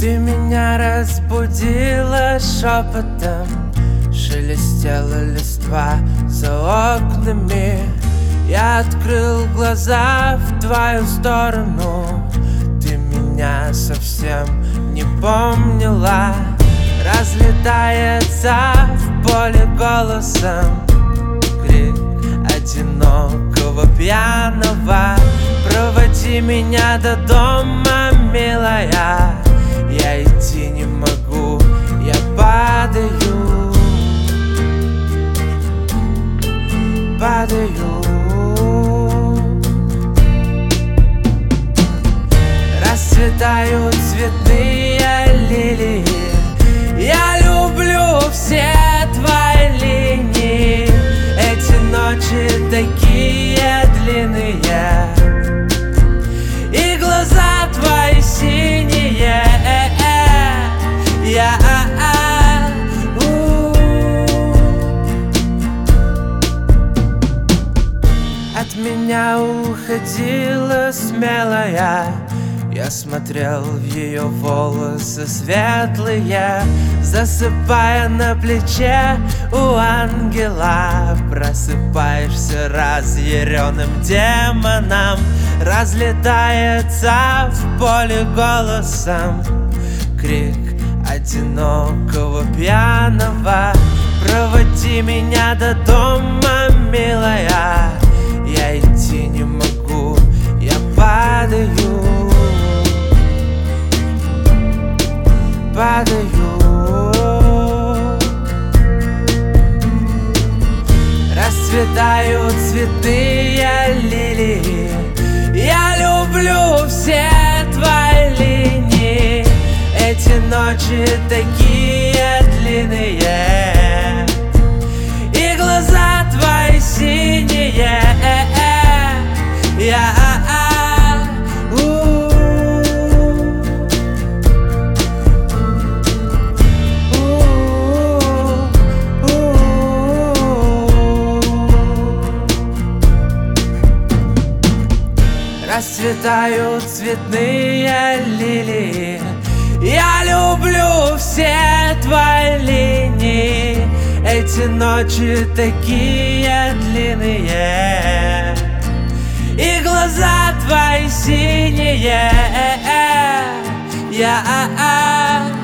Ты меня разбудила шепотом, шелестела листва за окнами. Я открыл глаза в твою сторону, ты меня совсем не помнила. Разлетается в поле голосом крик одинокого пьяного. Проводи меня до дома, милая, я идти не могу, я падаю, падаю. Расцветают цветные лилии, я люблю все твои линии. Эти ночи такие длинные, и глаза твои синие. Я от меня уходила смелая, я смотрел в ее волосы светлые, засыпая на плече у ангела. Просыпаешься разъяренным демоном, разлетается в поле голосом крик одинокого пьяного. Проводи меня до дома, милая, я идти не могу, я падаю, падаю. Расцветают цветные лилии, я люблю все твои линии. Эти ночи такие длинные, и глаза твои синие. Я расцветают цветные лилии, я люблю все твои линии. Эти ночи такие длинные, и глаза твои синие. Я